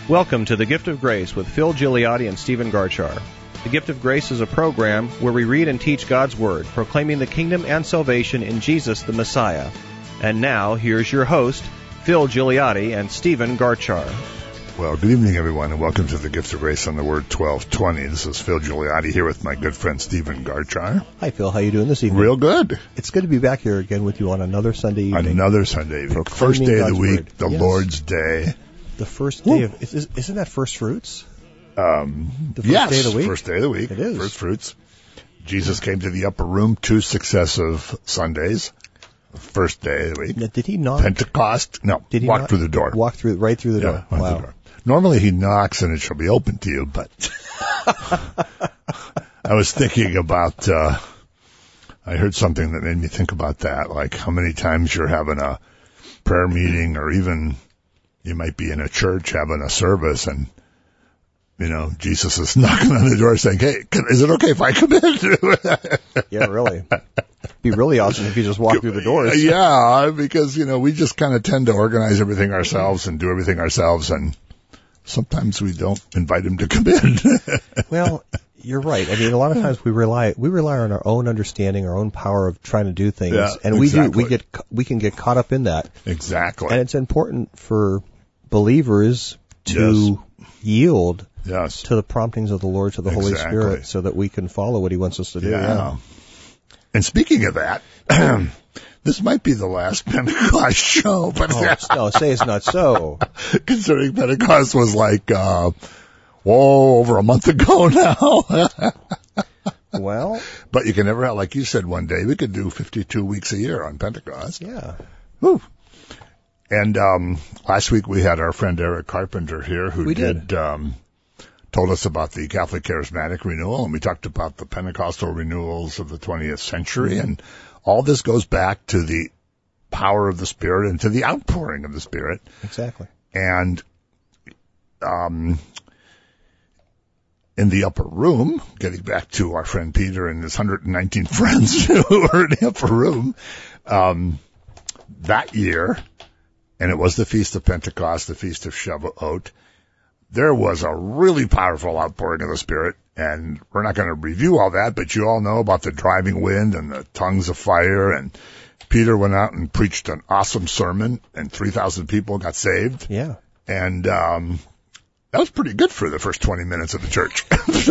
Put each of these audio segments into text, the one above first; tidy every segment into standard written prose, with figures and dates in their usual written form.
Welcome to The Gift of Grace with Phil Gigliotti and Stephen Garchar. The Gift of Grace is a program where we read and teach God's Word, proclaiming the kingdom and salvation in Jesus the Messiah. And now, here's your host, Phil Gigliotti and Stephen Garchar. Well, good evening, everyone, and welcome to The Gift of Grace on the Word 1220. This is Phil Gigliotti here with my good friend Stephen Garchar. Hi, Phil. How you doing this evening? Real good. It's good to be back here again with you on another Sunday evening. Another Sunday evening. First day of the week, Word. the Yes. Lord's Day. The first day of... Isn't that First Fruits? The first yes, day of the week? First day of the week. It is. First fruits. Jesus came to the upper room 2 successive Sundays. First day of the week. Now, did he knock? Pentecost. No, Did he walk knock? through the door. Walk through, right through the door. Went through the door. Normally he knocks and it shall be open to you, but I was thinking about, I heard something that made me think about that, like how many times you're having a prayer meeting or even you might be in a church having a service and, you know, Jesus is knocking on the door saying, hey, is it okay if I come in? Yeah, really. Be really awesome if you just walk through the doors. Yeah, because, you know, we just kind of tend to organize everything ourselves and do everything ourselves, and sometimes we don't invite him to come in. Well, you're right. I mean, a lot of times we rely on our own understanding, our own power of trying to do things, Yeah, and exactly. we can get caught up in that. Exactly. And it's important for believers to yield Yes. to the promptings of the Lord, to the Holy Exactly. Spirit, so that we can follow what He wants us to do. Yeah. And speaking of that, this might be the last Pentecost show, but No, say it's not so. considering Pentecost was like, over a month ago now. Well, But you can never have, like you said one day, we could do 52 weeks a year on Pentecost. yeah. Woo. And last week we had our friend Eric Carpenter here who We did. told us about the Catholic Charismatic Renewal, and we talked about the Pentecostal renewals of the 20th century, and all this goes back to the power of the Spirit and to the outpouring of the Spirit. Exactly. And in the upper room, getting back to our friend Peter and his 119 friends who were in the upper room, that year, and it was the Feast of Pentecost, the Feast of Shavuot, there was a really powerful outpouring of the Spirit, and we're not going to review all that, but you all know about the driving wind and the tongues of fire, and Peter went out and preached an awesome sermon, and 3,000 people got saved, Yeah. and that was pretty good for the first 20 minutes of the church.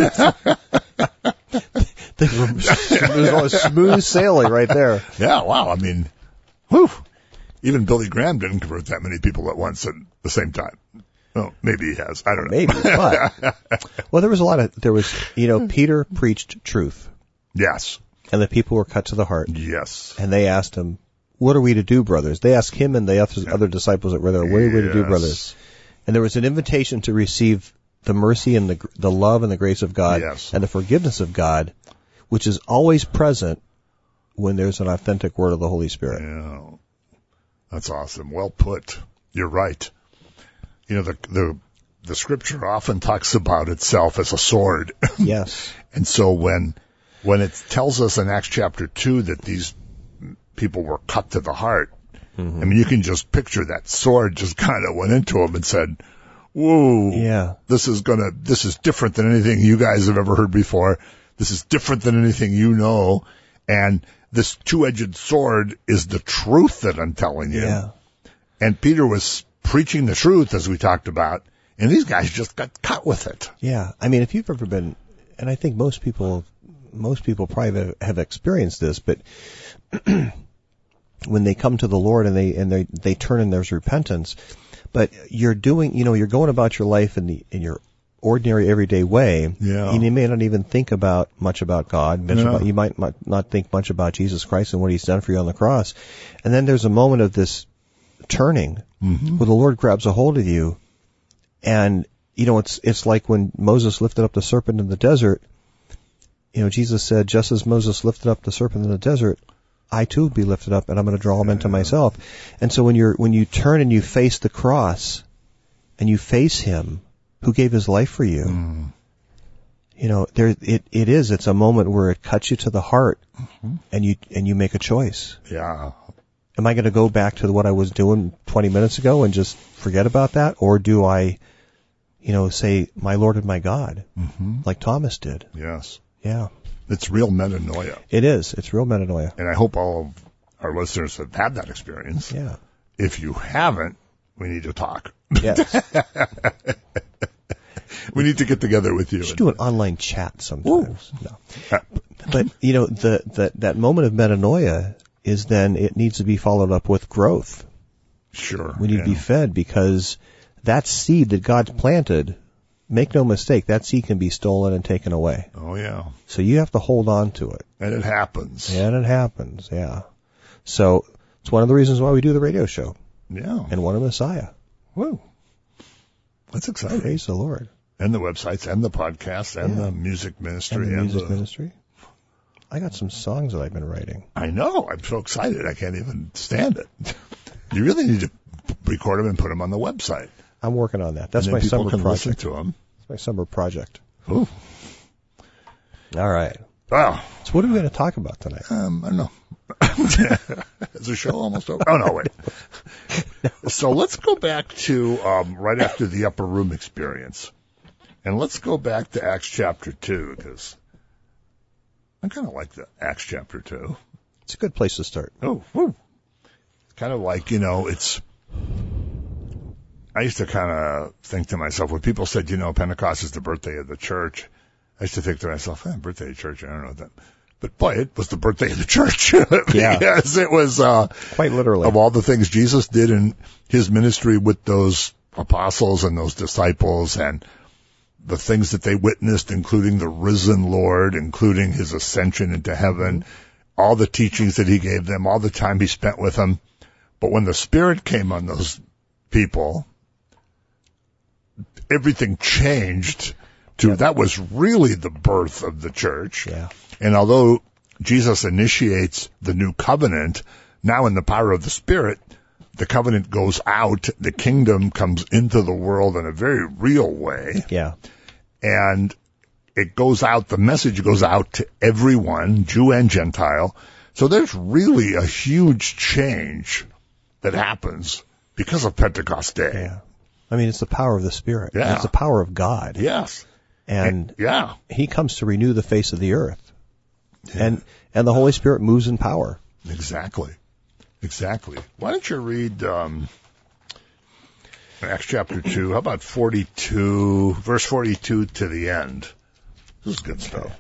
It was smooth sailing right there. Yeah, wow, I mean, whew. Even Billy Graham didn't convert that many people at once at the same time. Oh, maybe he has. I don't know. Maybe, but well, Peter preached truth, Yes. and the people were cut to the heart, Yes. and they asked him, "What are we to do, brothers?" They asked him and the other disciples that were there, "What are we to do, Yes. brothers?" And there was an invitation to receive the mercy and the love and the grace of God, Yes. and the forgiveness of God, which is always present when there's an authentic word of the Holy Spirit. Yeah. That's awesome. Well put. You're right. You know, the scripture often talks about itself as a sword. Yes. And so when it tells us in Acts chapter 2 that these people were cut to the heart, I mean, you can just picture that sword just kind of went into them and said, whoa, Yeah. this is different than anything you guys have ever heard before. This is different than anything you know. And this two-edged sword is the truth that I'm telling you. Yeah. And Peter was preaching the truth, as we talked about, and these guys just got cut with it. Yeah. I mean, if you've ever been, and I think most people probably have experienced this, but when they come to the Lord and they turn and there's repentance, but you're going about your life in your ordinary everyday way. Yeah. And you may not even think much about God. You might not think much about Jesus Christ and what He's done for you on the cross. And then there's a moment of this turning where the Lord grabs a hold of you, and it's like when Moses lifted up the serpent in the desert. Jesus said, just as Moses lifted up the serpent in the desert, I too will be lifted up, and I'm going to draw him into myself. And so when you turn and you face the cross, and you face Him who gave His life for you, it's a moment where it cuts you to the heart, and you make a choice. Yeah. Am I going to go back to what I was doing 20 minutes ago and just forget about that, or do I say, my Lord and my God, like Thomas did. Yes. Yeah. It's real metanoia. It is. It's real metanoia. And I hope all of our listeners have had that experience. Yeah. If you haven't, we need to talk. Yes. We need to get together with you. We should do an online chat sometimes. No. But, that moment of metanoia is then it needs to be followed up with growth. Sure. We need to be fed, because that seed that God's planted, make no mistake, that seed can be stolen and taken away. Oh, yeah. So you have to hold on to it. And it happens. Yeah. So it's one of the reasons why we do the radio show. Yeah. And one of Messiah. Whoa. That's exciting. Praise the Lord. And the websites and the podcasts and the music ministry. And the music ministry. I got some songs that I've been writing. I know. I'm so excited. I can't even stand it. You really need to record them and put them on the website. I'm working on that. That's my summer project. Listen to them. It's my summer project. Ooh. All right. Wow. So what are we going to talk about tonight? I don't know. Is the show almost over? Oh, no, wait. So let's go back to right after the upper room experience. And let's go back to Acts chapter 2, because I kind of like the Acts chapter 2. It's a good place to start. Oh, woo. Kind of like, it's... I used to kind of think to myself, when people said, Pentecost is the birthday of the church, I used to think to myself, birthday of the church, I don't know that. But boy, it was the birthday of the church. Yeah. Yes, it was, quite literally. Of all the things Jesus did in his ministry with those apostles and those disciples, and the things that they witnessed, including the risen Lord, including his ascension into heaven, all the teachings that he gave them, all the time he spent with them. But when the Spirit came on those people, everything changed to, that was really the birth of the church. Yeah. And although Jesus initiates the new covenant, now in the power of the Spirit, the covenant goes out, the kingdom comes into the world in a very real way. Yeah. And it goes out, the message goes out to everyone, Jew and Gentile. So there's really a huge change that happens because of Pentecost Day. Yeah. I mean, it's the power of the Spirit. Yeah. It's the power of God. Yes. And yeah, he comes to renew the face of the earth. Yeah. And the Holy Spirit moves in power. Exactly. Why don't you read Acts chapter 2, how about 42, verse 42 to the end? This is good stuff.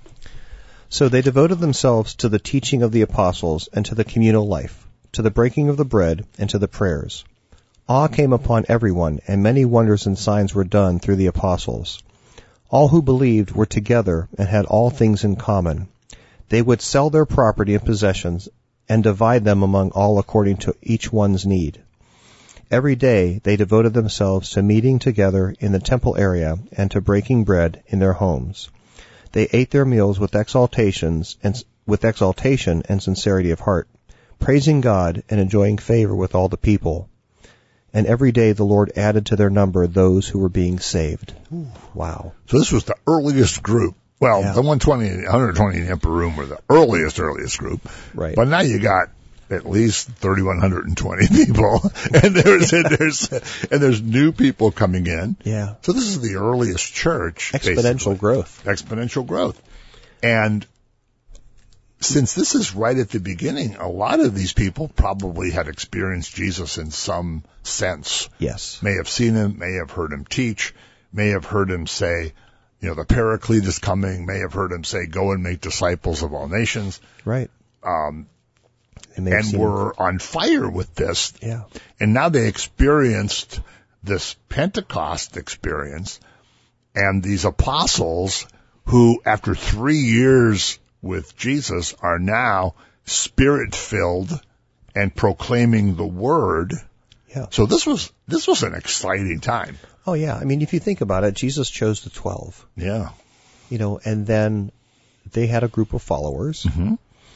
So they devoted themselves to the teaching of the apostles and to the communal life, to the breaking of the bread and to the prayers. Awe came upon everyone, and many wonders and signs were done through the apostles. All who believed were together and had all things in common. They would sell their property and possessions and divide them among all according to each one's need. Every day they devoted themselves to meeting together in the temple area and to breaking bread in their homes. They ate their meals with exaltation and sincerity of heart, praising God and enjoying favor with all the people. And every day the Lord added to their number those who were being saved. Ooh, wow. So this was the earliest group. Well, the 120 in the upper room were the earliest group. Right. But now you got at least 3,120 people, and there's new people coming in. Yeah. So this is the earliest church. Exponential growth. And since this is right at the beginning, a lot of these people probably had experienced Jesus in some sense. Yes. May have seen him, may have heard him teach, may have heard him say, the Paraclete is coming, may have heard him say, go and make disciples of all nations. Right. And were on fire with this. Yeah. And now they experienced this Pentecost experience, and these apostles who, after 3 years with Jesus, are now Spirit-filled and proclaiming the Word. Yeah. So this was an exciting time. Oh, yeah. I mean, if you think about it, Jesus chose the 12. Yeah. And then they had a group of followers. Mm-hmm.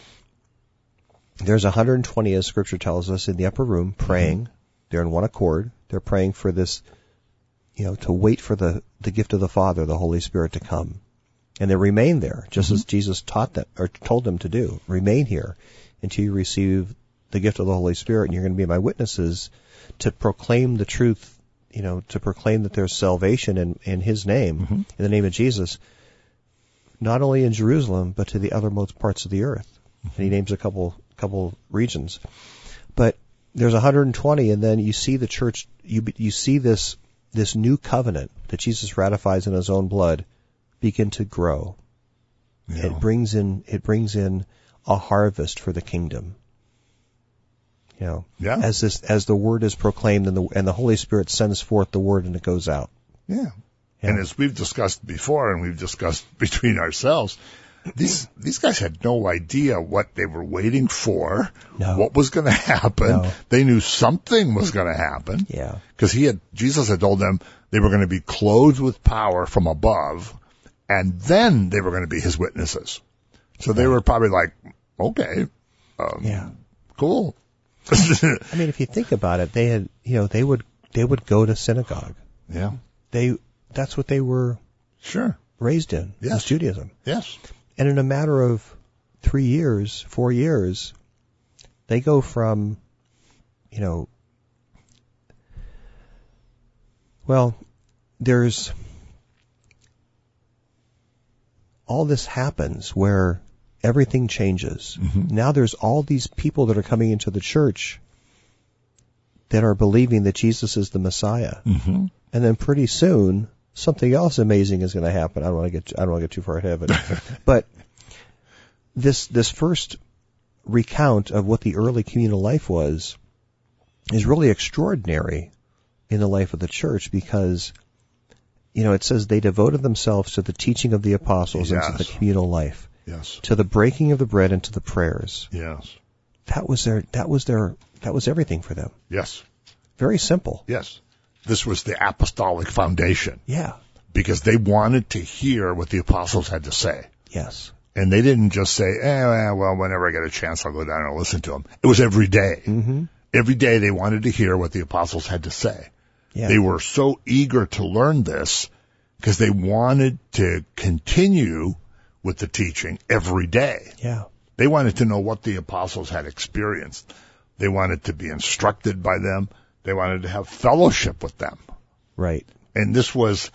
There's 120, as Scripture tells us, in the upper room praying. Mm-hmm. They're in one accord. They're praying for this, to wait for the gift of the Father, the Holy Spirit, to come. And they remain there, just as Jesus taught them, or told them to do. Remain here until you receive the gift of the Holy Spirit, and you're going to be my witnesses to proclaim the truth, to proclaim that there's salvation in His name, in the name of Jesus, not only in Jerusalem, but to the othermost parts of the earth. And He names a couple regions. But there's 120, and then you see the church, you see this new covenant that Jesus ratifies in His own blood begin to grow. Yeah. It brings in a harvest for the kingdom. As the word is proclaimed and the Holy Spirit sends forth the word and it goes out. Yeah. And as we've discussed before, and we've discussed between ourselves, these guys had no idea what they were waiting for, what was going to happen. No. They knew something was going to happen. Yeah. Because Jesus had told them they were going to be clothed with power from above, and then they were going to be His witnesses. So they were probably like, okay, cool. I mean, if you think about it, they would go to synagogue. Yeah. That's what they were raised in. Yes. Was Judaism. Yes. And in a matter of 4 years, they go from, there's all this happens where everything changes. Mm-hmm. Now there's all these people that are coming into the church that are believing that Jesus is the Messiah. Mm-hmm. And then pretty soon, something else amazing is going to happen. I don't want to get too far ahead of it. But this first recount of what the early communal life was is really extraordinary in the life of the church because, it says they devoted themselves to the teaching of the apostles and to the communal life. Yes. To the breaking of the bread and to the prayers. Yes. That was everything for them. Yes. Very simple. Yes. This was the apostolic foundation. Yeah. Because they wanted to hear what the apostles had to say. Yes. And they didn't just say, whenever I get a chance, I'll go down and listen to them. It was every day. Mm-hmm. Every day they wanted to hear what the apostles had to say. Yeah. They were so eager to learn this because they wanted to continue with the teaching every day. Yeah. They wanted to know what the apostles had experienced. They wanted to be instructed by them. They wanted to have fellowship with them. Right. And this was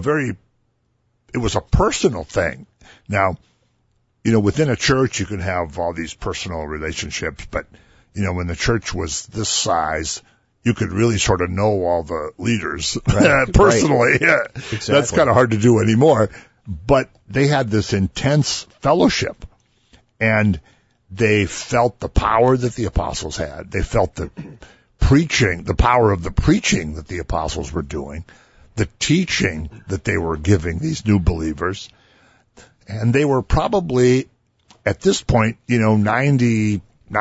it was a personal thing. Now, within a church you can have all these personal relationships, but, when the church was this size, you could really sort of know all the leaders personally. Right. Yeah. Exactly. That's kind of hard to do anymore. But they had this intense fellowship, and they felt the power that the apostles had. They felt the power of the preaching that the apostles were doing, the teaching that they were giving these new believers. And they were probably, at this point, 99%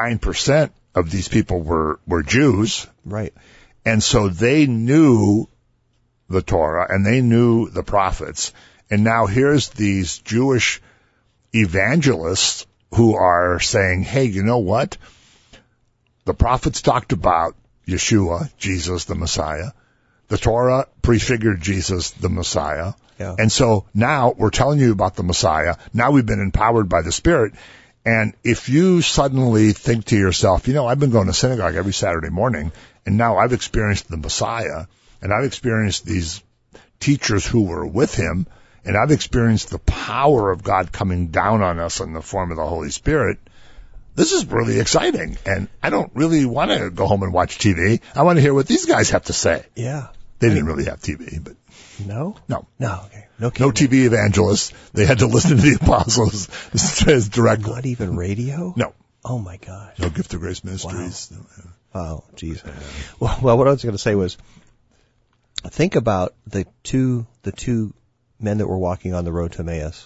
of these people were Jews. Right. And so they knew the Torah and they knew the prophets. And now here's these Jewish evangelists who are saying, hey, you know what? The prophets talked about Yeshua, Jesus, the Messiah. The Torah prefigured Jesus, the Messiah. Yeah. And so now we're telling you about the Messiah. Now we've been empowered by the Spirit. And if you suddenly think to yourself, I've been going to synagogue every Saturday morning, and now I've experienced the Messiah, and I've experienced these teachers who were with him, and I've experienced the power of God coming down on us in the form of the Holy Spirit, this is really exciting. And I don't really want to go home and watch TV. I want to hear what these guys have to say. Yeah. They didn't really have TV, but... No? No. No, okay. No TV evangelists. They had to listen to the apostles directly. Not even radio? No. Oh, my gosh. No Gift of Grace Ministries. Wow. Oh, geez. Well, what I was going to say was, think about the two men that were walking on the road to Emmaus.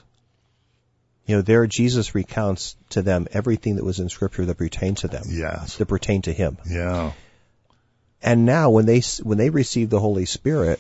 There Jesus recounts to them everything that was in Scripture that pertained to them. Yes. That pertained to him. Yeah. And now when they receive the Holy Spirit,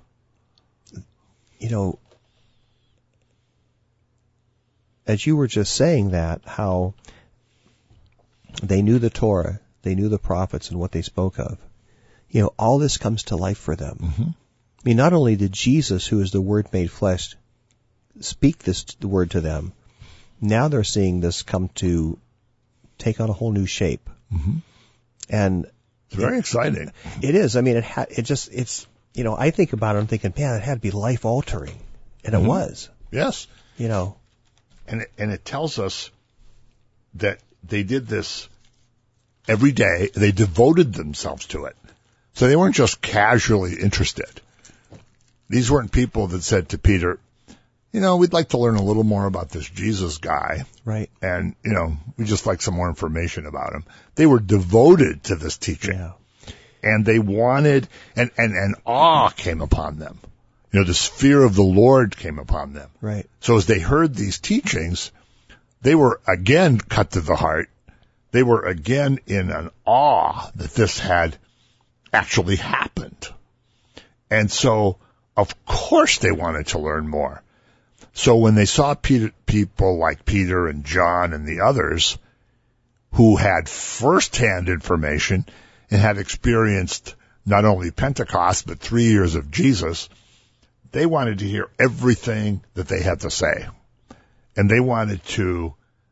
as you were just saying that, how they knew the Torah, they knew the prophets and what they spoke of. All this comes to life for them. Mm-hmm. I mean, not only did Jesus, who is the Word made flesh, speak the word to them, now they're seeing this come to take on a whole new shape. Mm-hmm. And it's very exciting. It is. I mean, it's I think about it, I'm thinking, man, it had to be life-altering. And it was. Yes. And it tells us that they did this every day. They devoted themselves to it. So they weren't just casually interested. These weren't people that said to Peter, we'd like to learn a little more about this Jesus guy. Right. And, we'd just like some more information about him. They were devoted to this teaching. Yeah. And they wanted, and awe came upon them. This fear of the Lord came upon them. Right. So as they heard these teachings, they were again cut to the heart. They were again in an awe that this had actually happened. And so, of course, they wanted to learn more. So when they saw people like Peter and John and the others who had firsthand information and had experienced not only Pentecost, but 3 years of Jesus, they wanted to hear everything that they had to say. And they wanted to,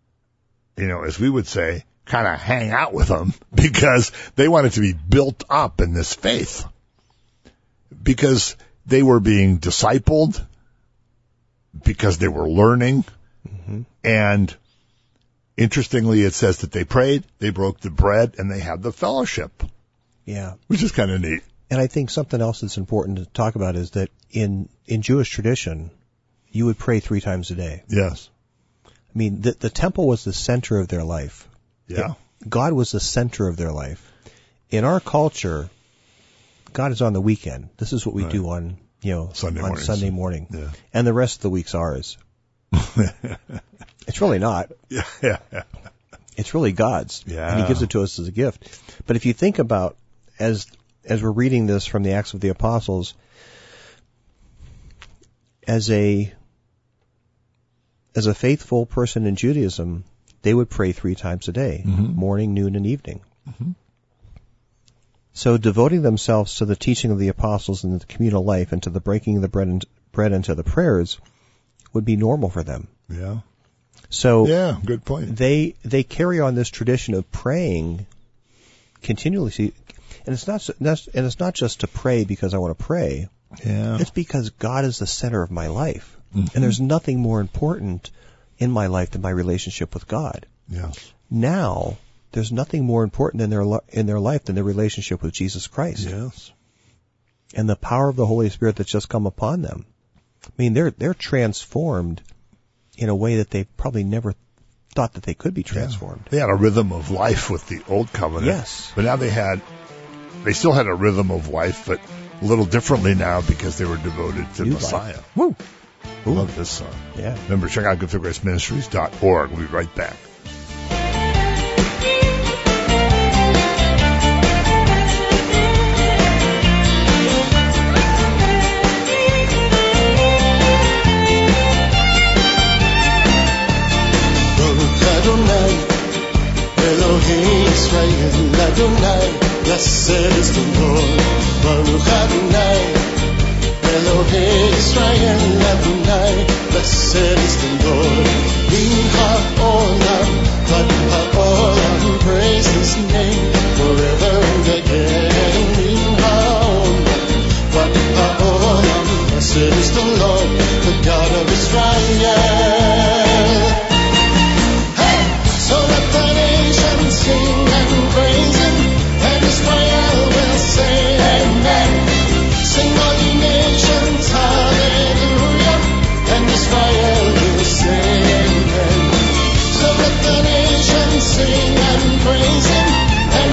as we would say, kind of hang out with them because they wanted to be built up in this faith. Because they were being discipled, because they were learning. Mm-hmm. And interestingly, it says that they prayed, they broke the bread, and they had the fellowship. Yeah. Which is kind of neat. And I think something else that's important to talk about is that in Jewish tradition, you would pray 3 times a day. Yes. I mean, the temple was the center of their life. Yeah. God was the center of their life. In our culture, God is on the weekend. This is what we do on, Sunday morning. Yeah. And the rest of the week's ours. It's really not. Yeah. It's really God's. Yeah. And He gives it to us as a gift. But if you think about, as we're reading this from the Acts of the Apostles, as a faithful person in Judaism, they would pray 3 times a day, morning, noon, and evening. Mm-hmm. So devoting themselves to the teaching of the apostles and the communal life and to the breaking of the bread and to the prayers would be normal for them. Yeah. So yeah, good point. They carry on this tradition of praying continually. And it's not just to pray because I want to pray. Yeah. It's because God is the center of my life. Mm-hmm. And there's nothing more important in my life than my relationship with God. Yes. Now, there's nothing more important in their life than their relationship with Jesus Christ. Yes. And the power of the Holy Spirit that's just come upon them. I mean, they're transformed in a way that they probably never thought that they could be transformed. Yeah. They had a rhythm of life with the old covenant. Yes. But now they still had a rhythm of life, but a little differently now because they were devoted to Messiah. Life. Woo! I love this song. Yeah. Remember, check out giftofgraceministries.org. We'll be right back. Elohim Israel Adonai, blessed is the Lord. Baruch Adonai, Elohim Israel Adonai, blessed is the Lord. In ha'olam, but ha'olam, praise His name forever and again. In ha'olam, but ha'olam, blessed is the Lord, the God of Israel. So let the nations sing and praise Him, and Israel will say amen. Sing all ye nations, hallelujah, and Israel will say amen. So let the nations sing and praise Him,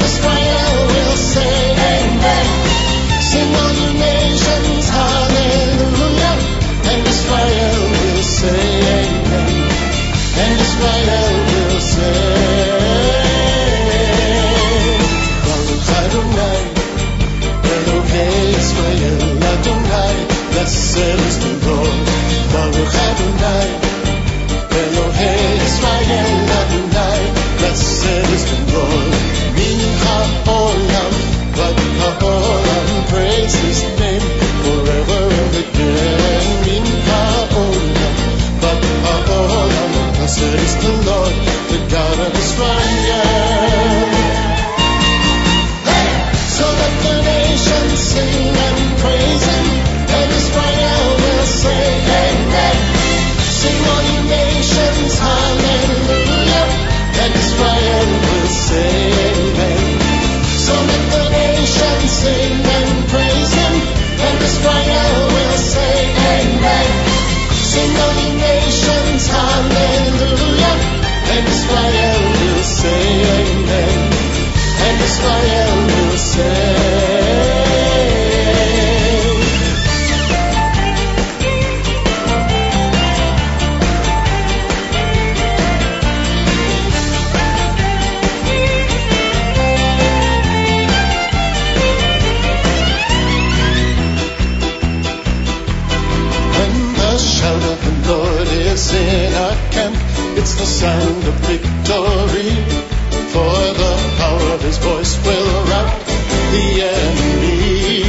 When the shout of the Lord is in our camp, it's the sound of victory. For the power of His voice will rout the enemy.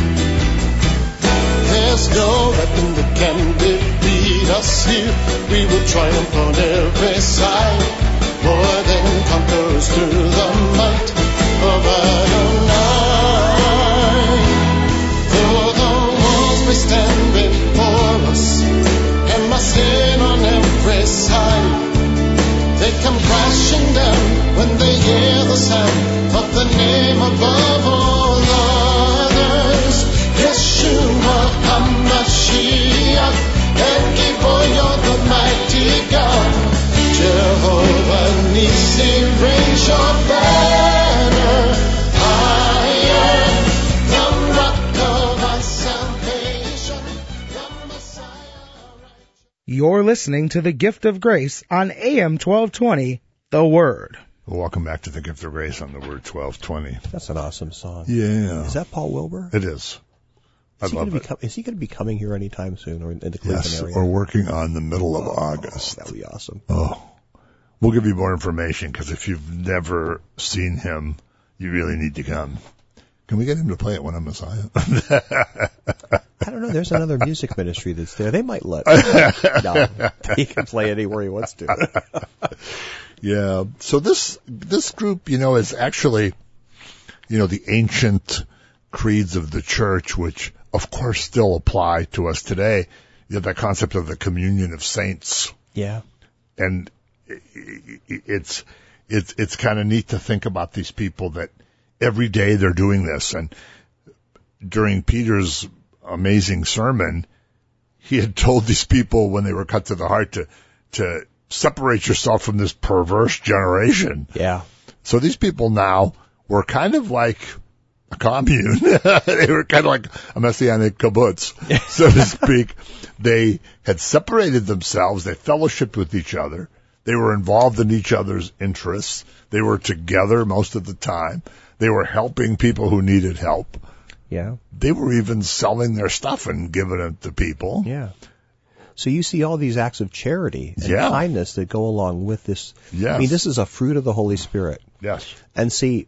There's no weapon that can defeat us here. We will triumph on every side. More than conquerors through the might of Adonai. Though the walls may stand before us and must sin on every side, they come crashing down when they hear the sound of the name above all others. Yeshua HaMashiach, El Gibor, you're the mighty God. Jehovah Nissi, raise your banner higher. The rock of our salvation, the Messiah. You're listening to The Gift of Grace on AM 1220, The Word. Welcome back to the Gift of Grace on the Word 1220. That's an awesome song. Yeah. Is that Paul Wilbur? It is. I love it. Is he going to be coming here anytime soon, or in the Cleveland Yes, area? we're working on the middle of August. That would be awesome. Oh, we'll give you more information, because if you've never seen him, you really need to come. Can we get him to play it when I'm Messiah? I don't know. There's another music ministry that's there. They might let. No, he can play anywhere he wants to. Yeah. So this group, is actually, the ancient creeds of the church, which of course still apply to us today. You have that concept of the communion of saints. Yeah. And it's kind of neat to think about these people that every day they're doing this. And during Peter's amazing sermon, he had told these people when they were cut to the heart to separate yourself from this perverse generation. Yeah. So these people now were kind of like a commune. They were kind of like a messianic kibbutz, so to speak. They had separated themselves. They fellowshiped with each other. They were involved in each other's interests. They were together most of the time. They were helping people who needed help. Yeah. They were even selling their stuff and giving it to people. Yeah. So you see all these acts of charity and kindness that go along with this. Yes. I mean, this is a fruit of the Holy Spirit. Yes. And see,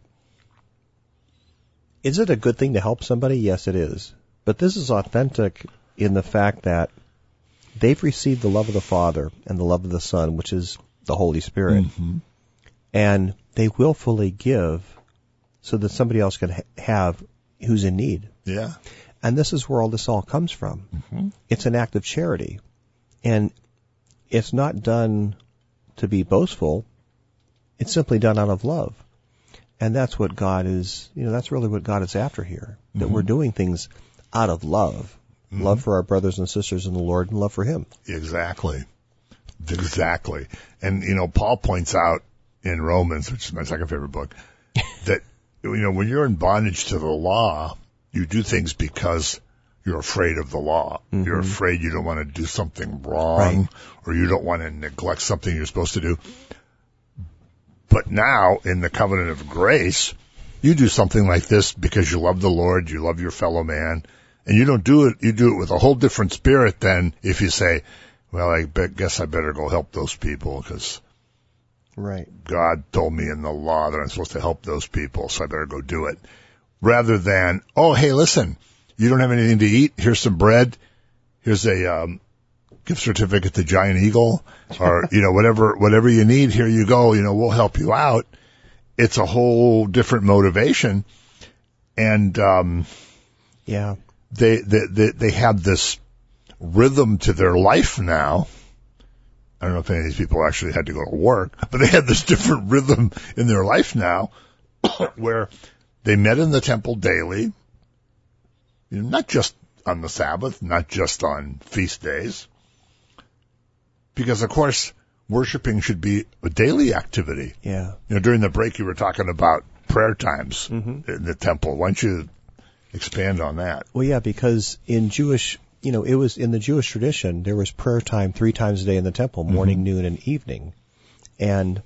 is it a good thing to help somebody? Yes, it is. But this is authentic in the fact that they've received the love of the Father and the love of the Son, which is the Holy Spirit. Mm-hmm. And they willfully give so that somebody else can have who's in need. Yeah. And this is where all this all comes from. Mm-hmm. It's an act of charity. And it's not done to be boastful. It's simply done out of love. And that's what God is, that's really what God is after here. That we're doing things out of love. Mm-hmm. Love for our brothers and sisters in the Lord and love for Him. Exactly. Exactly. And, Paul points out in Romans, which is my second favorite book, that, when you're in bondage to the law, you do things because you're afraid of the law. Mm-hmm. You're afraid you don't want to do something wrong, or you don't want to neglect something you're supposed to do. But now, in the covenant of grace, you do something like this because you love the Lord, you love your fellow man, and you don't do it, you do it with a whole different spirit than if you say, well, I guess I better go help those people because God told me in the law that I'm supposed to help those people, so I better go do it. Rather than, oh, hey, listen, you don't have anything to eat, here's some bread, here's a gift certificate to Giant Eagle, or, whatever you need, here you go, we'll help you out. It's a whole different motivation. And, they have this rhythm to their life now. I don't know if any of these people actually had to go to work, but they had this different rhythm in their life now where they met in the temple daily, not just on the Sabbath, not just on feast days, because, of course, worshiping should be a daily activity. Yeah. During the break, you were talking about prayer times in the temple. Why don't you expand on that? Well, yeah, because in Jewish, it was in the Jewish tradition, there was prayer time 3 times a day in the temple, morning, noon, and evening. And,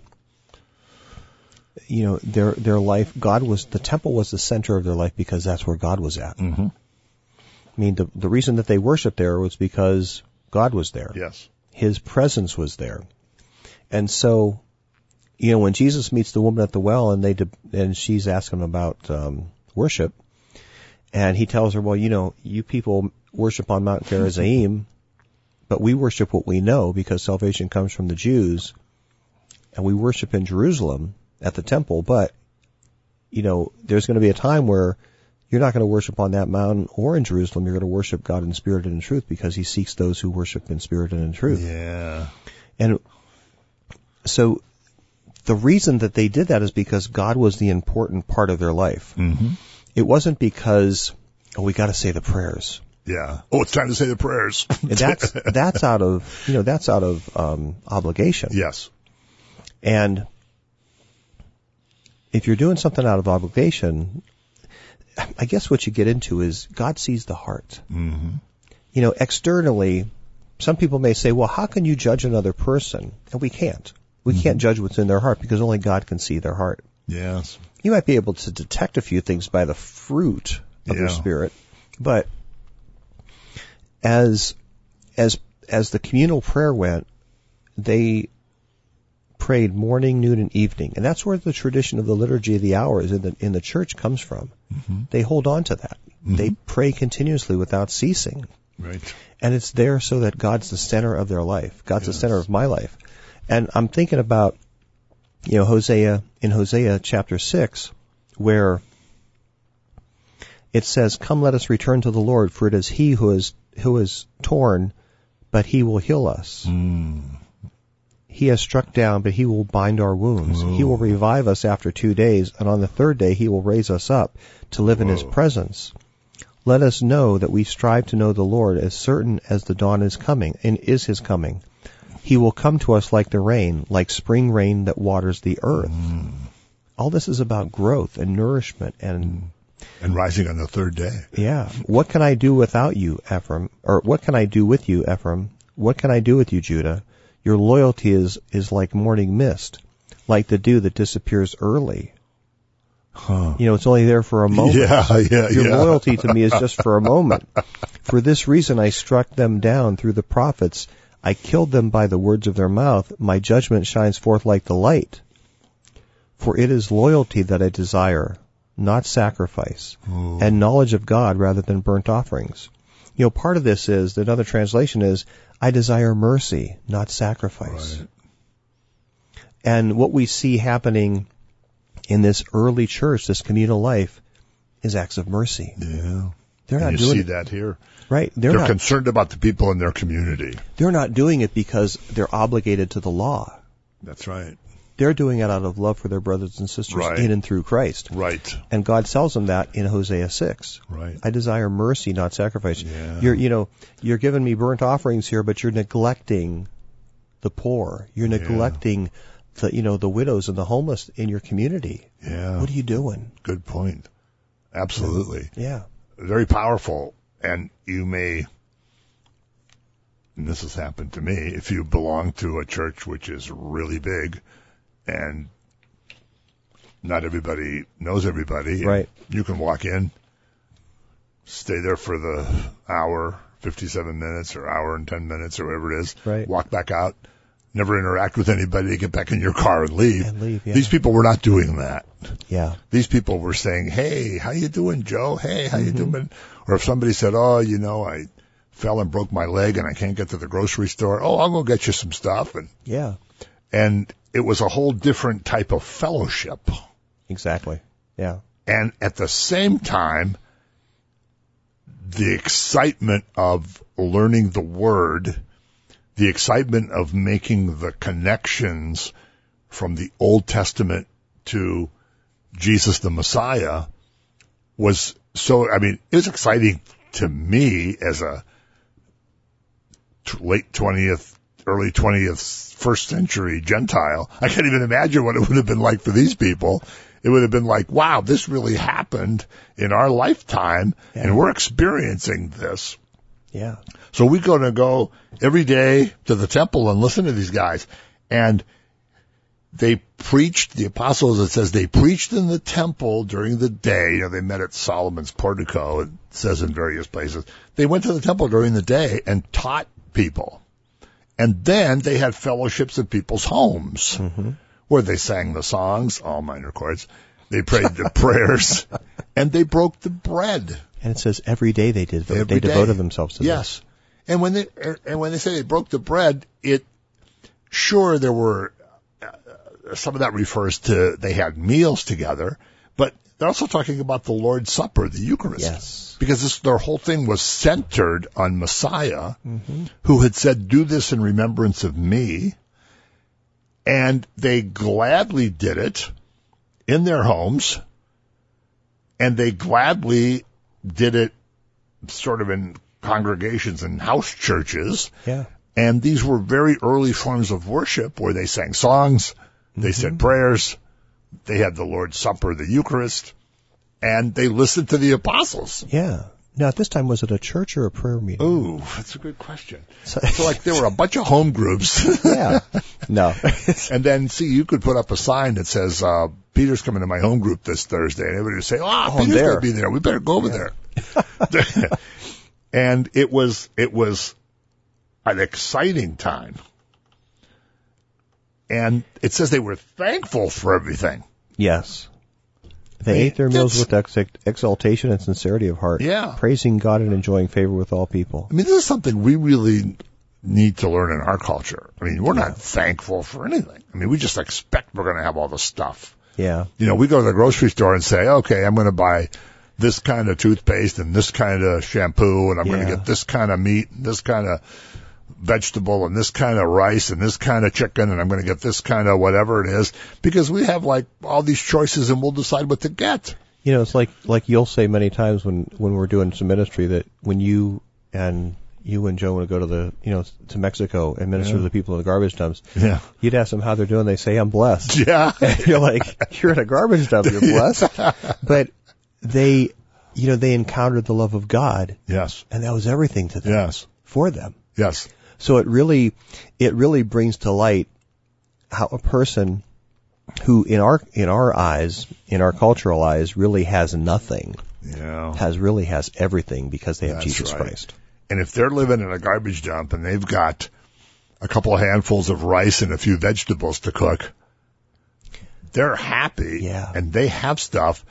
their life, the temple was the center of their life because that's where God was at. Mm-hmm. I mean, the reason that they worshiped there was because God was there. Yes. His presence was there. And so, when Jesus meets the woman at the well and she's asking about worship, and he tells her, well, you people worship on Mount Gerizim, but we worship what we know because salvation comes from the Jews, and we worship in Jerusalem at the temple, but, there's going to be a time where you're not going to worship on that mountain or in Jerusalem. You're going to worship God in spirit and in truth because he seeks those who worship in spirit and in truth. Yeah. And so the reason that they did that is because God was the important part of their life. Mm-hmm. It wasn't because, we got to say the prayers. Yeah. Oh, it's time to say the prayers. That's out of obligation. Yes. And if you're doing something out of obligation, I guess what you get into is God sees the heart. Mm-hmm. Externally, some people may say, well, how can you judge another person? And we can't. We can't judge what's in their heart because only God can see their heart. Yes. You might be able to detect a few things by the fruit of their spirit, but as the communal prayer went, they prayed morning, noon, and evening, and that's where the tradition of the liturgy of the hours in the church comes from. Mm-hmm. They hold on to that. Mm-hmm. They pray continuously without ceasing. Right. And it's there so that God's the center of their life. God's the center of my life. And I'm thinking about, Hosea chapter 6, where it says, "Come, let us return to the Lord, for it is He who is torn, but He will heal us. He has struck down, but He will bind our wounds. He will revive us after 2 days, and on the 3rd day He will raise us up to live in His presence. Let us know that we strive to know the Lord as certain as the dawn is coming, and is His coming. He will come to us like the rain, like spring rain that waters the earth." All this is about growth and nourishment and rising on the 3rd day. Yeah. What can I do without you, Ephraim? Or what can I do with you, Ephraim? What can I do with you, Judah? Your loyalty is like morning mist, like the dew that disappears early. Huh. It's only there for a moment. Your loyalty to me is just for a moment. For this reason I struck them down through the prophets. I killed them by the words of their mouth. My judgment shines forth like the light. For it is loyalty that I desire, not sacrifice, and knowledge of God rather than burnt offerings. Part of this is, another translation is, I desire mercy, not sacrifice. Right. And what we see happening in this early church, this communal life, is acts of mercy. Yeah. They're not you doing see it. that here. Right. They're concerned about the people in their community. They're not doing it because they're obligated to the law. That's right. They're doing it out of love for their brothers and sisters in and through Christ. Right. And God tells them that in Hosea 6. Right. I desire mercy, not sacrifice. Yeah. You're giving me burnt offerings here, but you're neglecting the poor. You're neglecting the widows and the homeless in your community. Yeah. What are you doing? Good point. Absolutely. Yeah. Very powerful. And you may, and this has happened to me, if you belong to a church which is really big and not everybody knows everybody. Right. You can walk in, stay there for the hour, 57 minutes or hour and 10 minutes or whatever it is. Right. Walk back out, never interact with anybody, get back in your car and leave. Yeah. These people were not doing that. Yeah. These people were saying, "Hey, how you doing, Joe? Hey, how you doing?" Or if somebody said, "Oh, I fell and broke my leg and I can't get to the grocery store. Oh, I'll go get you some stuff." And it was a whole different type of fellowship. Exactly. Yeah. And at the same time, the excitement of learning the Word, the excitement of making the connections from the Old Testament to Jesus the Messiah was it was exciting to me as a late 20th, early 20th, first century Gentile. I can't even imagine what it would have been like for these people. It would have been like, wow, this really happened in our lifetime, and we're experiencing this. Yeah. So we're going to go every day to the temple and listen to these guys. And they preached, the apostles, it says they preached in the temple during the day. You know, they met at Solomon's portico, it says in various places. They went to the temple during the day and taught people. And then they had fellowships in people's homes where they sang the songs, all minor chords. They prayed the prayers, and they broke the bread. And it says every day they did. They devoted themselves to yes. And when they say they broke the bread, sure there were some of that refers to they had meals together, but they're also talking about the Lord's Supper, the Eucharist. Yes. Because their whole thing was centered on Messiah, who had said, "Do this in remembrance of me." And they gladly did it in their homes, and they gladly did it sort of in congregations and house churches. Yeah. And these were very early forms of worship where they sang songs, they said prayers, they had the Lord's Supper, the Eucharist, and they listened to the apostles. Yeah. Now, at this time, was it a church or a prayer meeting? Ooh, that's a good question. So like there were a bunch of home groups. Yeah. No. And then, you could put up a sign that says, Peter's coming to my home group this Thursday. And everybody would say, Peter's going to be there. We better go over there. And it was an exciting time. And it says they were thankful for everything. Yes. They ate their meals with exaltation and sincerity of heart, praising God and enjoying favor with all people. I mean, this is something we really need to learn in our culture. I mean, we're not thankful for anything. I mean, we just expect we're going to have all the stuff. Yeah. You know, we go to the grocery store and say, okay, I'm going to buy this kind of toothpaste and this kind of shampoo, and I'm going to get this kind of meat and this kind of vegetable and this kind of rice and this kind of chicken, and I'm going to get this kind of whatever it is, because we have like all these choices and we'll decide what to get. You know, it's like you'll say many times when we're doing some ministry that when you and Joe want to go to to Mexico and minister to the people in the garbage dumps, you'd ask them how they're doing. They say, I'm blessed. Yeah. And you're like, you're in a garbage dump, you're blessed. But they encountered the love of God. Yes. And that was everything to them. Yes. For them. Yes. So it really brings to light how a person who in our eyes, in our cultural eyes, really has nothing, has everything because they have Jesus Christ. And if they're living in a garbage dump and they've got a couple of handfuls of rice and a few vegetables to cook, they're happy and they have stuff.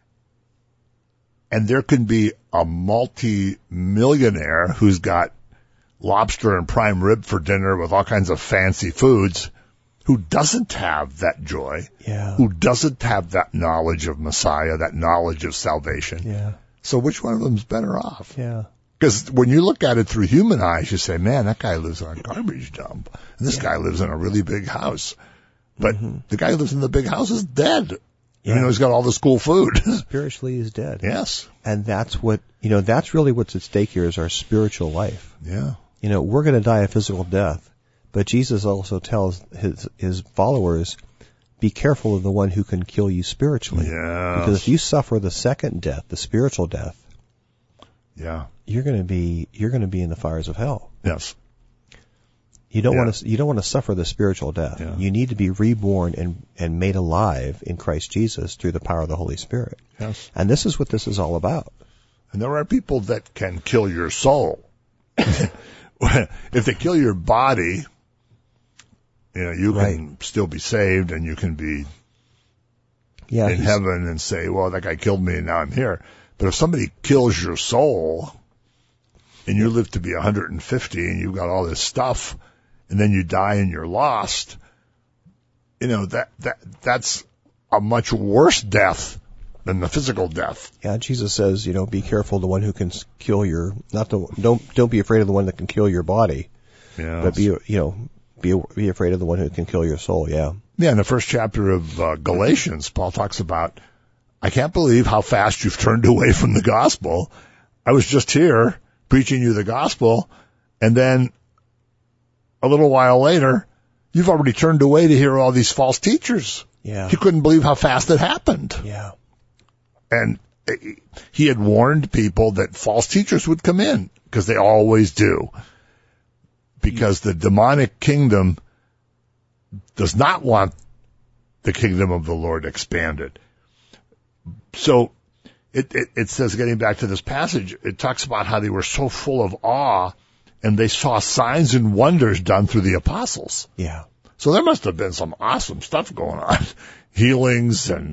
And there can be a multi-millionaire who's got lobster and prime rib for dinner with all kinds of fancy foods, who doesn't have that joy, who doesn't have that knowledge of Messiah, that knowledge of salvation. Yeah. So which one of them's better off? Yeah. Because when you look at it through human eyes, you say, man, that guy lives in a garbage dump, and this guy lives in a really big house. But the guy who lives in the big house is dead. Yeah. Even though he's got all this cool food. Spiritually, he's dead. Yes. And that's that's really what's at stake here is our spiritual life. Yeah. We're going to die a physical death, but Jesus also tells his followers, be careful of the one who can kill you spiritually. Yes. Because if you suffer the second death, the spiritual death, you're going to be in the fires of hell. Yes. You don't want to suffer the spiritual death. Yeah. You need to be reborn and made alive in Christ Jesus through the power of the Holy Spirit. Yes. And this is what this is all about. And there are people that can kill your soul. If they kill your body, you can still be saved and you can be in heaven and say, well, that guy killed me and now I'm here. But if somebody kills your soul and you live to be 150 and you've got all this stuff and then you die and you're lost, that's a much worse death than the physical death. Yeah, Jesus says, be careful of the one who can kill don't be afraid of the one that can kill your body. Yeah. But be afraid of the one who can kill your soul, yeah. Yeah, in the first chapter of Galatians, Paul talks about, I can't believe how fast you've turned away from the gospel. I was just here preaching you the gospel, and then a little while later, you've already turned away to hear all these false teachers. Yeah. He couldn't believe how fast it happened. Yeah. And he had warned people that false teachers would come in, because they always do. Because the demonic kingdom does not want the kingdom of the Lord expanded. So it says, getting back to this passage, it talks about how they were so full of awe, and they saw signs and wonders done through the apostles. Yeah. So there must have been some awesome stuff going on. Healings and,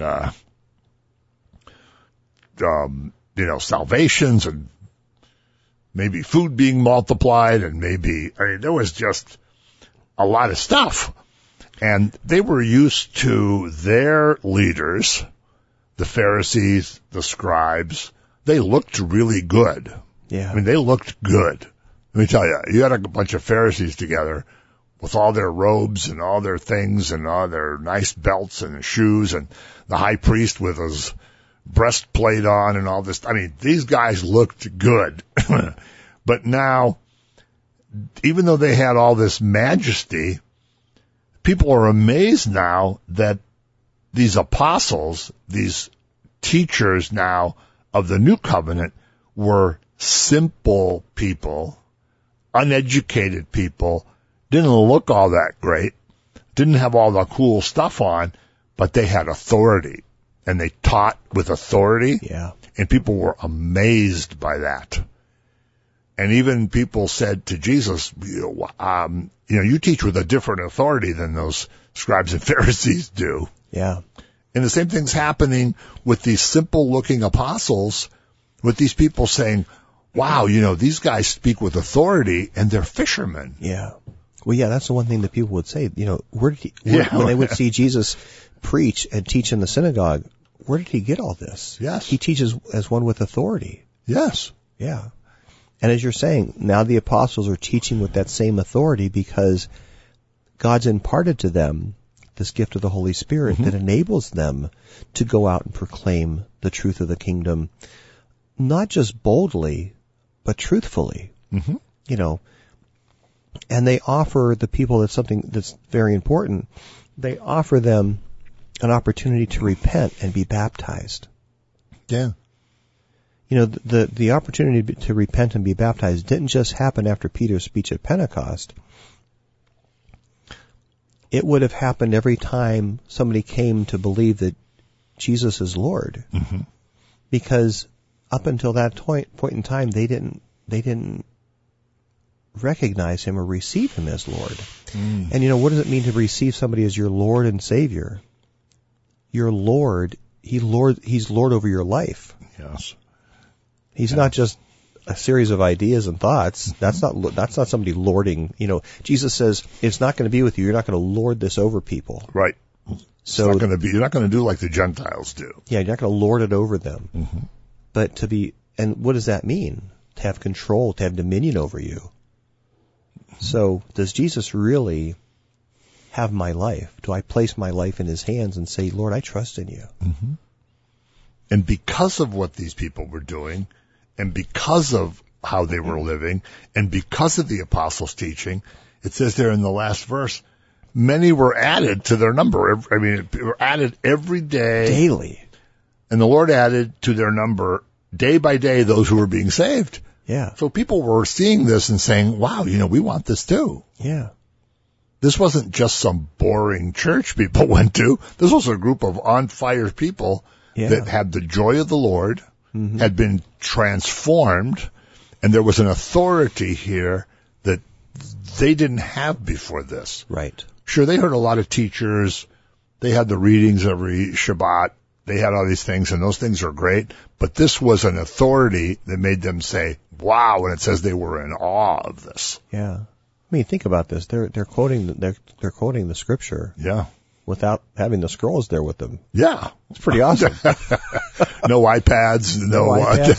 salvations, and maybe food being multiplied, and there was just a lot of stuff. And they were used to their leaders, the Pharisees, the scribes. They looked really good. Yeah. I mean, they looked good. Let me tell you, you had a bunch of Pharisees together with all their robes and all their things and all their nice belts and shoes, and the high priest with his breastplate on and all this. I mean, these guys looked good. But now, even though they had all this majesty, people are amazed now that these apostles, these teachers now of the new covenant, were simple people, uneducated people, didn't look all that great, didn't have all the cool stuff on, but they had authority, and they taught with authority. Yeah. And people were amazed by that. And even people said to Jesus, you teach with a different authority than those scribes and Pharisees do. Yeah. And the same thing's happening with these simple-looking apostles, with these people saying, wow, these guys speak with authority, and they're fishermen. Yeah. Well, yeah, that's the one thing that people would say. Where did when they would see Jesus preach and teach in the synagogue, where did he get all this? Yes. He teaches as one with authority. Yes. Yeah. And as you're saying, now the apostles are teaching with that same authority because God's imparted to them this gift of the Holy Spirit that enables them to go out and proclaim the truth of the kingdom, not just boldly, but truthfully. And they offer the people something that's very important. They offer them an opportunity to repent and be baptized. Yeah. The opportunity to repent and be baptized didn't just happen after Peter's speech at Pentecost. It would have happened every time somebody came to believe that Jesus is Lord. Because up until that point in time, they didn't recognize him or receive him as Lord. And what does it mean to receive somebody as your Lord and Savior? Your Lord, he's Lord over your life. Yes. He's not just a series of ideas and thoughts. That's not somebody lording. Jesus says it's not going to be with you. You're not going to lord this over people. Right. So you're not going to do like the Gentiles do. Yeah, you're not going to lord it over them. But and what does that mean? To have control, to have dominion over you. So does Jesus really have my life? Do I place my life in his hands and say, Lord, I trust in you? And because of what these people were doing, and because of how they were living, and because of the apostles' teaching, it says there in the last verse, many were added to their number. They were added every day. Daily. And the Lord added to their number day by day those who were being saved. Yeah. So people were seeing this and saying, wow, we want this too. Yeah. This wasn't just some boring church people went to. This was a group of on-fire people that had the joy of the Lord, had been transformed, and there was an authority here that they didn't have before this. Right. Sure, they heard a lot of teachers. They had the readings every Shabbat. They had all these things, and those things are great. But this was an authority that made them say, wow, and it says they were in awe of this. Yeah. I mean, think about this. They're quoting the scripture. Yeah. Without having the scrolls there with them. Yeah. It's pretty awesome. No iPads, no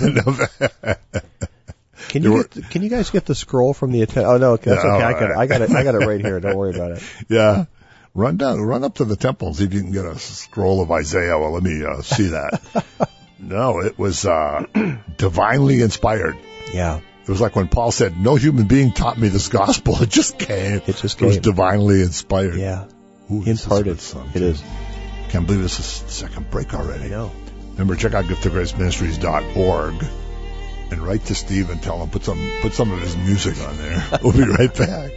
Can you guys get the scroll from the attendant? Oh no, that's okay. I got it right here. Don't worry about it. Yeah. Run up to the temple and see if you can get a scroll of Isaiah. Well, let me see that. No, it was divinely inspired. Yeah. It was like when Paul said, no human being taught me this gospel. It just came. It was divinely inspired. Yeah. Ooh, imparted. It is. Can't believe this is the second break already. I know. Remember, check out giftofgraceministries.org and write to Steve and tell him put some of his music on there. We'll be right back.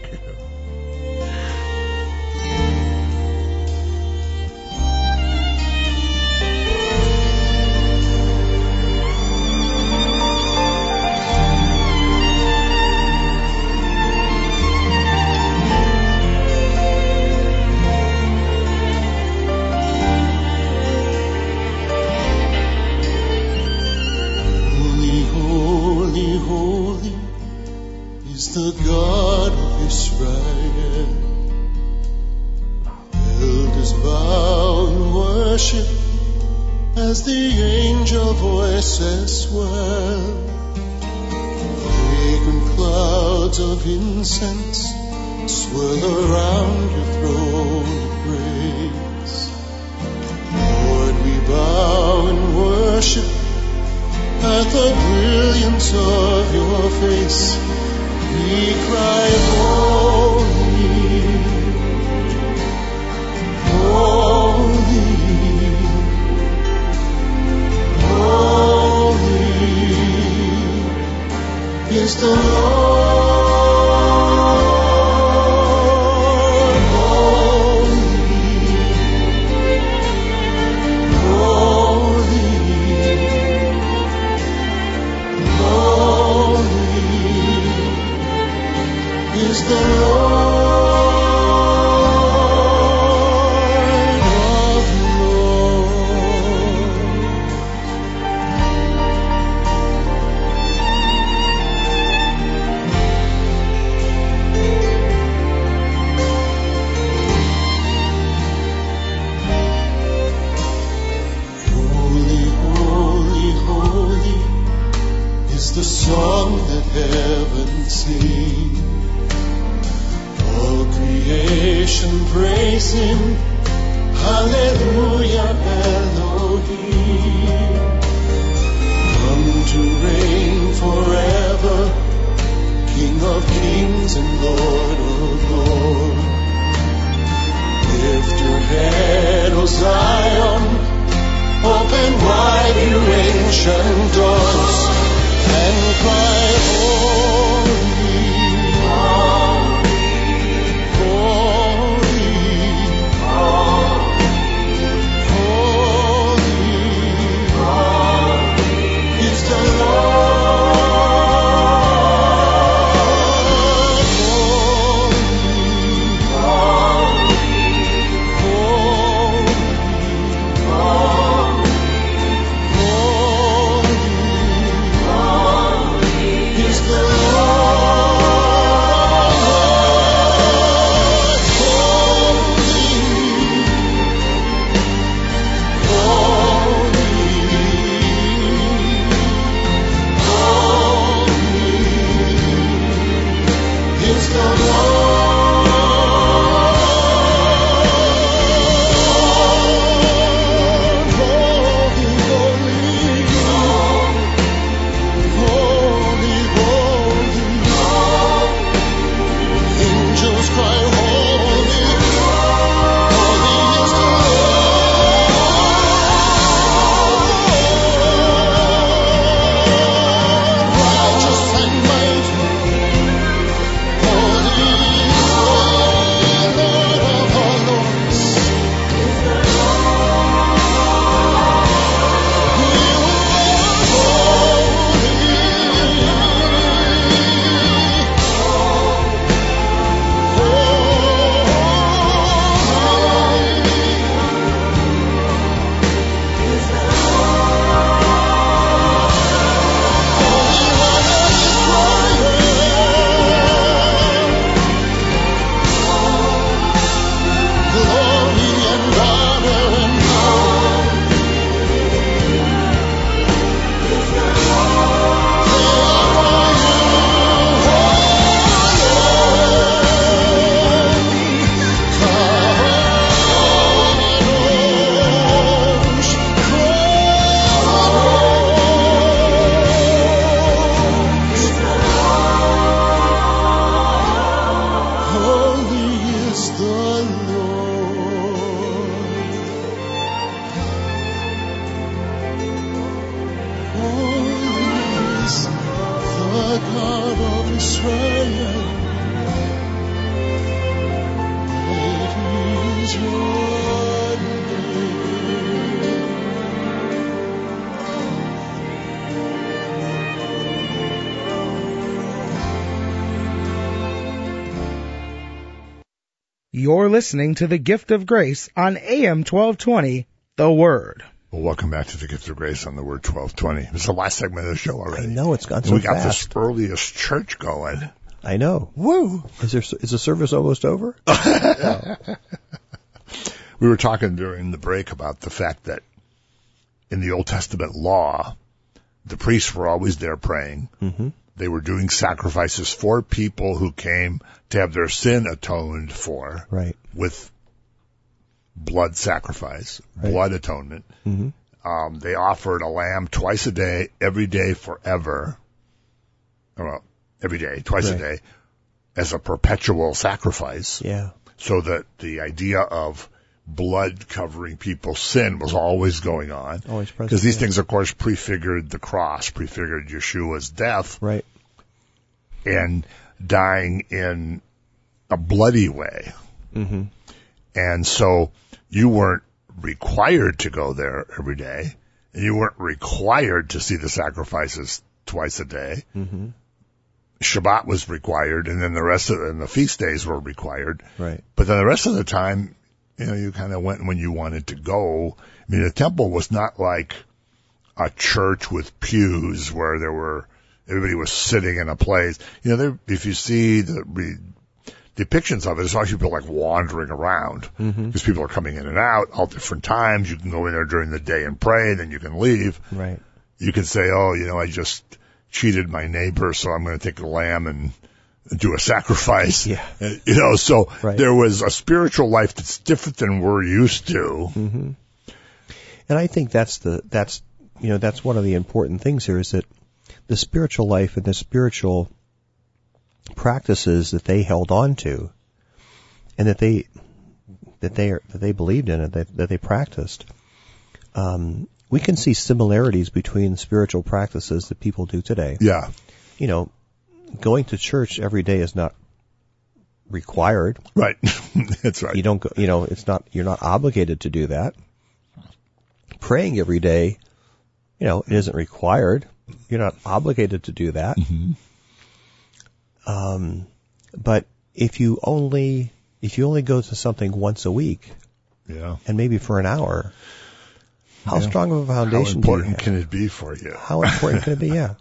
The God of Israel, elders bow in worship as the angel voices swell. Fragrant clouds of incense swirl around your throne of grace. Lord, we bow in worship at the brilliance of your face. We cry, holy, holy, holy is the Lord. Holy, is the Lord of lords. Holy, holy, holy is the song that heaven sings. All creation praise Him, Hallelujah, Elohim. Come to reign forever, King of kings and Lord of lords. Lift your head, O Zion, open wide your ancient doors, and cry, holy, holy, holy, holy. praise the God of Israel. Great is your name. You're listening to the Gift of Grace on AM 1220, The Word. Well, welcome back to the Gift of Grace on the Word 1220. It's the last segment of the show already. I know, it's gone so we got fast. this earliest church going. I know. Woo! Is the service almost over? We were talking during the break about the fact that in the Old Testament law, the priests were always there praying. Mm-hmm. They were doing sacrifices for people who came to have their sin atoned for. Right. With blood sacrifice, Right. blood atonement. Mm-hmm. They offered a lamb twice a day, every day forever. Well, every day, twice a Right. day, as a perpetual sacrifice. Yeah. So that the idea of blood covering people's sin was always going on. Always present. Because these yeah. things, of course, prefigured the cross, prefigured Yeshua's death Right. and dying in a bloody way. Mm-hmm. And so you weren't required to go there every day, and you weren't required to see the sacrifices twice a day. Mm-hmm. Shabbat was required, and then the feast days were required. Right. But then the rest of the time, you kind of went when you wanted to go. I mean, the temple was not like a church with pews where everybody was sitting in a place. If you see the depictions of it, it's always people like wandering around because people are coming in and out all different times. You can go in there during the day and pray, and then you can leave. Right. You can say, I just cheated my neighbor, so I'm going to take a lamb and do a sacrifice. Yeah. So Right. there was a spiritual life that's different than we're used to. Mm-hmm. And I think that's one of the important things here is that the spiritual life and the spiritual practices that they held on to and that they believed in and that they practiced, we can see similarities between spiritual practices that people do today. Yeah. Going to church every day is not required. Right. That's right. You don't go, you're not obligated to do that. Praying every day, it isn't required. You're not obligated to do that. Mm-hmm. But if you only go to something once a week, Yeah. and maybe for an hour, how strong of a How foundation do you important have? can it be for you? How important can it be? Yeah.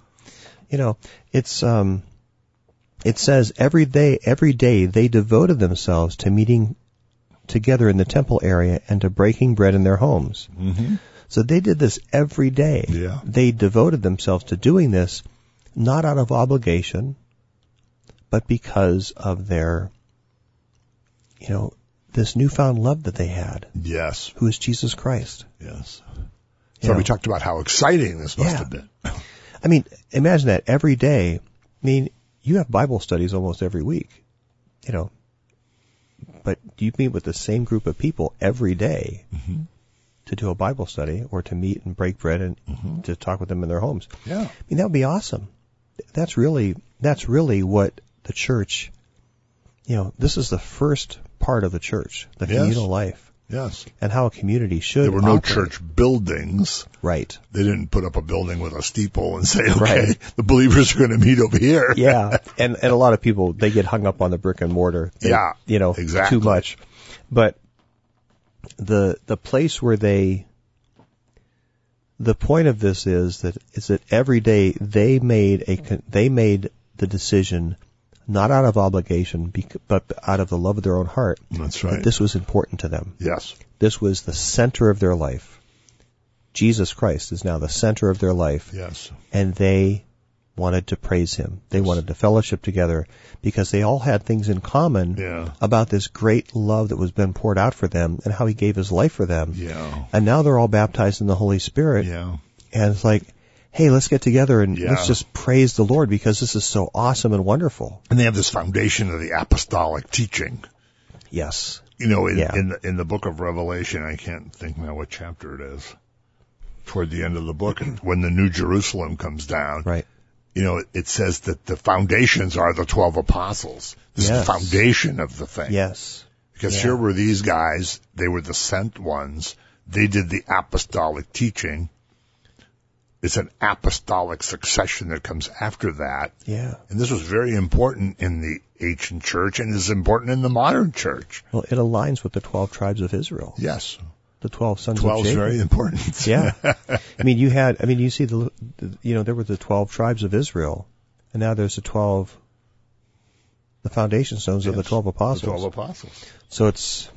It says every day they devoted themselves to meeting together in the temple area and to breaking bread in their homes. Mm-hmm. So they did this every day. Yeah. They devoted themselves to doing this, not out of obligation, but because of their, this newfound love that they had, Yes. who is Jesus Christ. Yes. So we talked about how exciting this must have been. I mean, imagine that every day. I mean, you have Bible studies almost every week, but you meet with the same group of people every day to do a Bible study or to meet and break bread and to talk with them in their homes. Yeah. I mean, that would be awesome. That's really what the church, this is the first part of the church, the communal life. Yes. And how a community should There were no operate. church buildings. Right. They didn't put up a building with a steeple and say, okay, Right. the believers are going to meet over here. Yeah. And a lot of people, they get hung up on the brick and mortar. Exactly. Too much. But the place where the point of this is that every day they made the decision, not out of obligation, but out of the love of their own heart. That's right. That this was important to them. Yes. This was the center of their life. Jesus Christ is now the center of their life. Yes. And they wanted to praise Him. They wanted to fellowship together because they all had things in common about this great love that was been poured out for them and how He gave His life for them. Yeah. And now they're all baptized in the Holy Spirit. Yeah. And it's like, hey, let's get together and let's just praise the Lord because this is so awesome and wonderful. And they have this foundation of the apostolic teaching. Yes. In the book of Revelation, I can't think now what chapter it is. Toward the end of the book, when the New Jerusalem comes down, right, it says that the foundations are the 12 apostles. This is the foundation of the thing. Yes. Because here were these guys, they were the sent ones. They did the apostolic teaching. It's an apostolic succession that comes after that. Yeah. And this was very important in the ancient church and is important in the modern church. Well, it aligns with the 12 tribes of Israel. Yes. The 12 sons 12 of Jacob. 12 is very important. Yeah. You see there were the 12 tribes of Israel, and now there's the foundation stones of the 12 apostles. The 12 apostles. So it's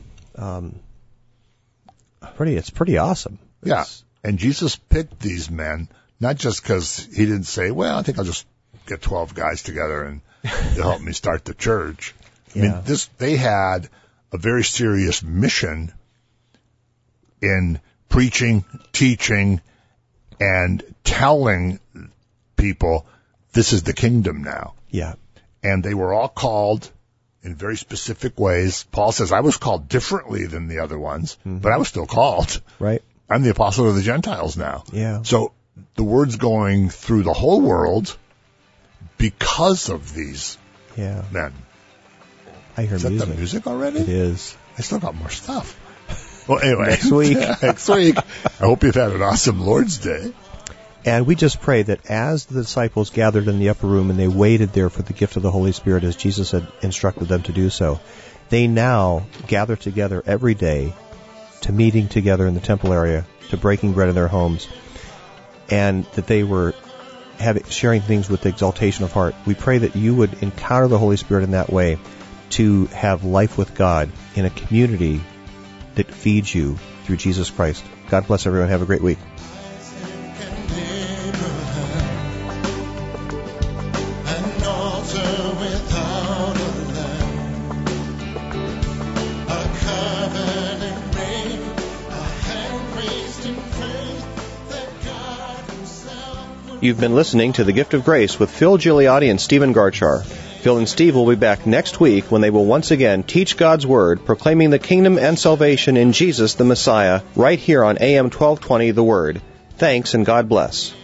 pretty awesome. Yeah. And Jesus picked these men, not just because he didn't say, well, I think I'll just get 12 guys together and they'll help me start the church. I mean, they had a very serious mission in preaching, teaching, and telling people this is the kingdom now. Yeah. And they were all called in very specific ways. Paul says, I was called differently than the other ones, but I was still called. Right. I'm the apostle of the Gentiles now. Yeah. So the word's going through the whole world because of these men. I hear music. Is that the music already? It is. I still got more stuff. Well, anyway. Next week. Next week. I hope you've had an awesome Lord's Day. And we just pray that as the disciples gathered in the upper room and they waited there for the gift of the Holy Spirit as Jesus had instructed them to do so, they now gather together every day to meeting together in the temple area, to breaking bread in their homes, and that they were sharing things with the exaltation of heart. We pray that you would encounter the Holy Spirit in that way to have life with God in a community that feeds you through Jesus Christ. God bless everyone. Have a great week. You've been listening to The Gift of Grace with Phil Gigliotti and Stephen Garchar. Phil and Steve will be back next week when they will once again teach God's Word, proclaiming the kingdom and salvation in Jesus the Messiah, right here on AM 1220 The Word. Thanks and God bless.